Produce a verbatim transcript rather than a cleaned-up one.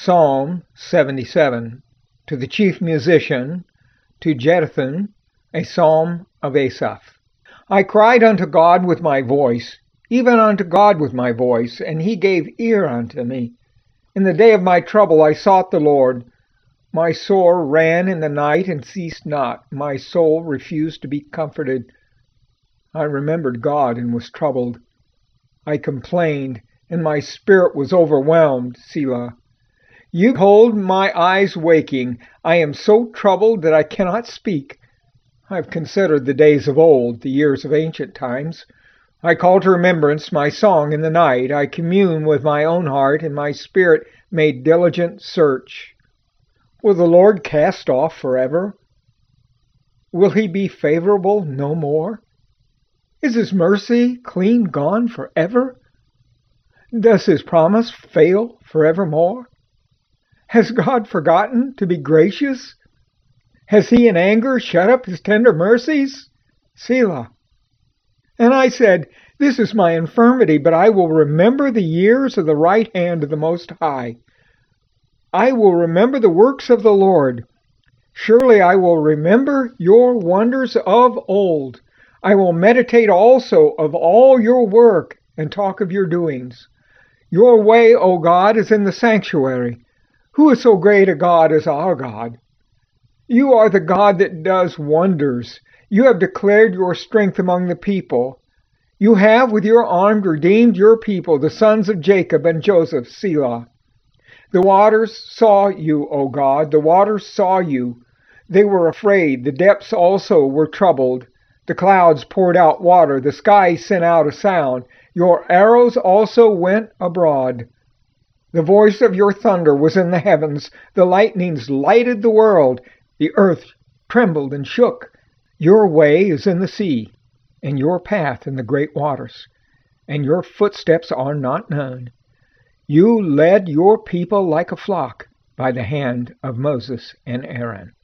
Psalm seventy-seven. To the chief musician, to Jeduthun, a psalm of Asaph. I cried unto God with my voice, even unto God with my voice, and he gave ear unto me. In the day of my trouble I sought the Lord. My sore ran in the night and ceased not. My soul refused to be comforted. I remembered God and was troubled. I complained, and my spirit was overwhelmed. Selah. You hold my eyes waking. I am so troubled that I cannot speak. I have considered the days of old, the years of ancient times. I call to remembrance my song in the night. I commune with my own heart, and my spirit made diligent search. Will the Lord cast off forever? Will he be favorable no more? Is his mercy clean gone forever? Does his promise fail forevermore? Has God forgotten to be gracious? Has he in anger shut up his tender mercies? Selah. And I said, This is my infirmity, but I will remember the years of the right hand of the Most High. I will remember the works of the Lord. Surely I will remember your wonders of old. I will meditate also of all your work and talk of your doings. Your way, O God, is in the sanctuary. Who is so great a God as our God? You are the God that does wonders. You have declared your strength among the people. You have with your arm redeemed your people, the sons of Jacob and Joseph. Selah. The waters saw you, O God. The waters saw you. They were afraid. The depths also were troubled. The clouds poured out water. The sky sent out a sound. Your arrows also went abroad. The voice of your thunder was in the heavens. The lightnings lighted the world. The earth trembled and shook. Your way is in the sea, and your path in the great waters, and your footsteps are not known. You led your people like a flock by the hand of Moses and Aaron.